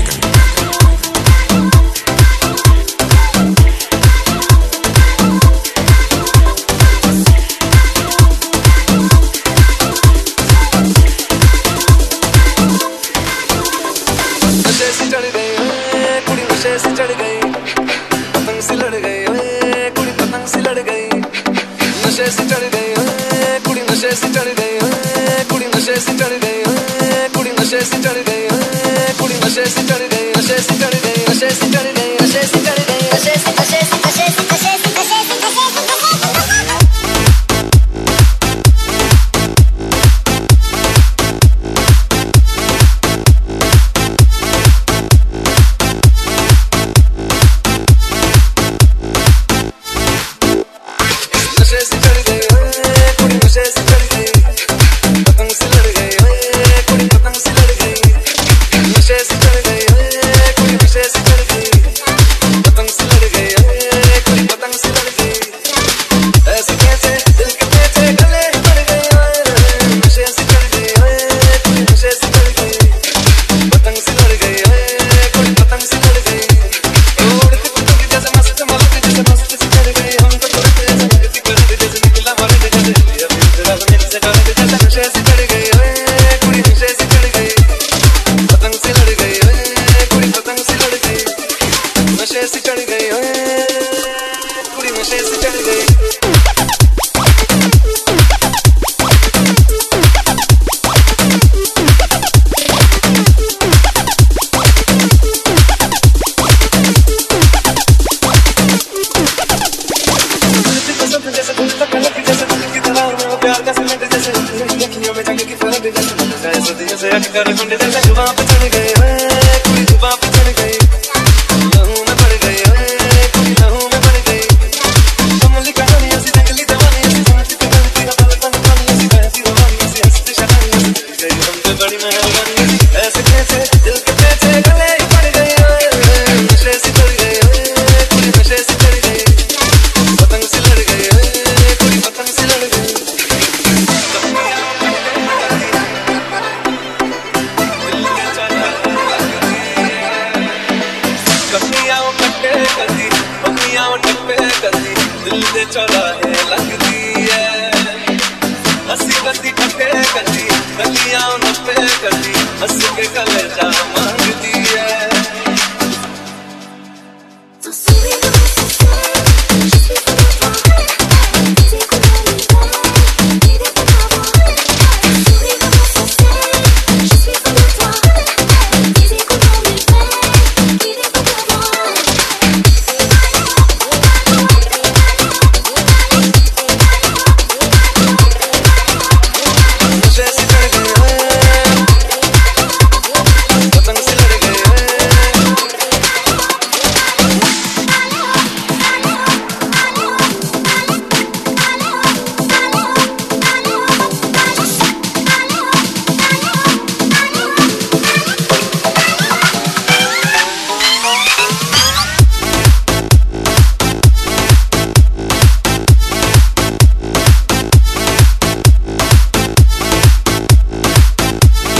चढ़ गई पतंग सी लड़ गई ओए कुड़ी पतंग सी लड़ गई नशे से चढ़ गई ओए कुड़ी नशे से चढ़ गई ओए कुड़ी नशे से चढ़ गई ओए कुड़ी नशे से चढ़ गई ओए कुड़ी नशे से चढ़ गई नशे से चढ़ गई नशे से चढ़ गई नशे से चढ़ गई नशे से नशे से नशे से नशे से कर घुंडे जैसे जुबान पे चढ़ गए कुड़ी जुबान पे चढ़ गई लहू में पड़ गई कुड़ी लहू में पड़ गई कमली कहानी ऐसी जंगली जवानी ऐसी समझती थी गलती ना पलटन पानी ऐसी बहती रवानी ऐसी हंसती शरानी ऐसी गई हम पे बड़ी मेहरबानी ऐसे कैसे दिल के पैसे गले ही पड़ गई नशे से चढ़ गई कुड़ी नशे से चढ़ गई पतंग से लड़ गई कुड़ी पतंग से लड़ गई दिल दे चौराहे लगती है हंसी बसी ठके करती गलियां नपे करती हंस के कलेजा मांगती है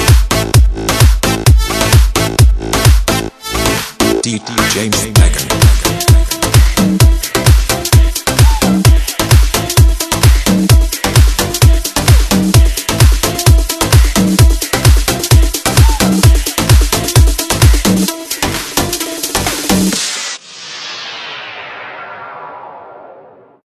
DJ Megan.